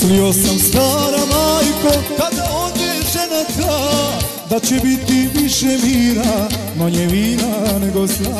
Mislio sam stara majko kada ode žena ta, da će biti više mira, manje vina nego sna.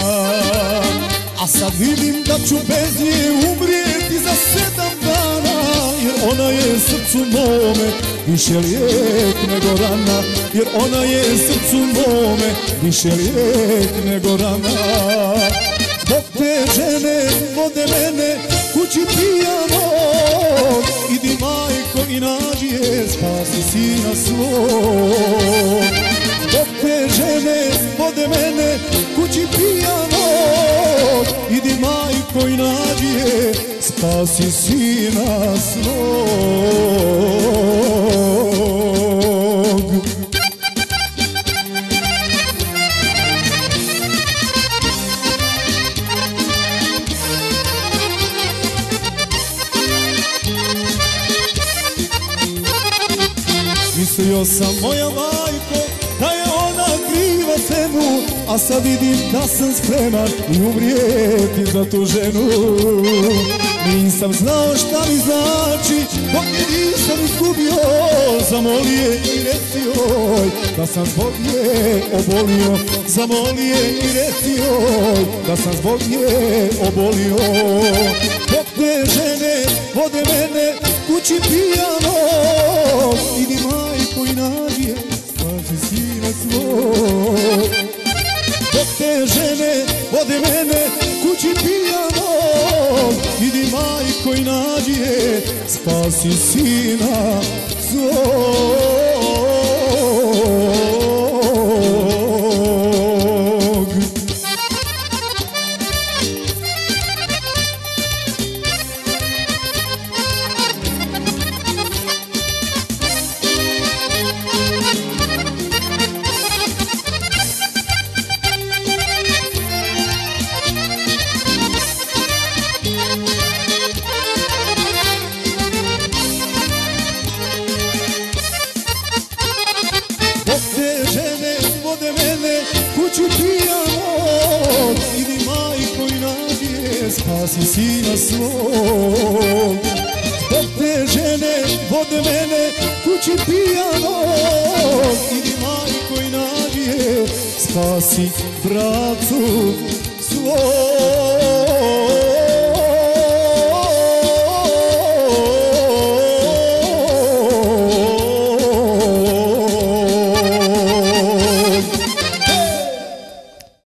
A sad vidim da ću bez nje umrijeti za 7 dana, jer ona je srcu mome više lijek nego rana, jer ona je srcu mome više lijek nego rana. Zbog te žene vode mene kući pijano, idi majko i nađi je, spasi sina svog. Zbog te žene vode mene kući pijano, idi majko i nađi je, spasi sina svog. Mislio sam moja majko da je ona kriva svemu, a sad vidim da sam spreman i umrijeti za tu ženu. Nisam znao šta mi znači dok je nisam izgubio, zamoli je i reci joj da sam zbog nje obolio, zamoli je i reci joj da sam zbog nje obolio. Dok te žene vode mene kući pijano, idi majko i nađi je, spasi sina svog. Dok te žene vode mene kući pijano, idi majko i nađi je, spasi sina svog. Spasi sina svog. Zbog te žene vode mene kući pijano, idi majko i nađi je, spasi bracu svog.